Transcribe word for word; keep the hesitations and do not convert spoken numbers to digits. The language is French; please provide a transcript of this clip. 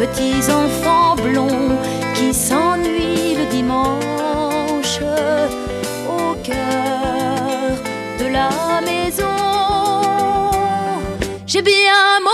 petits enfants blonds qui s'ennuient le dimanche au cœur de la maison. J'ai bien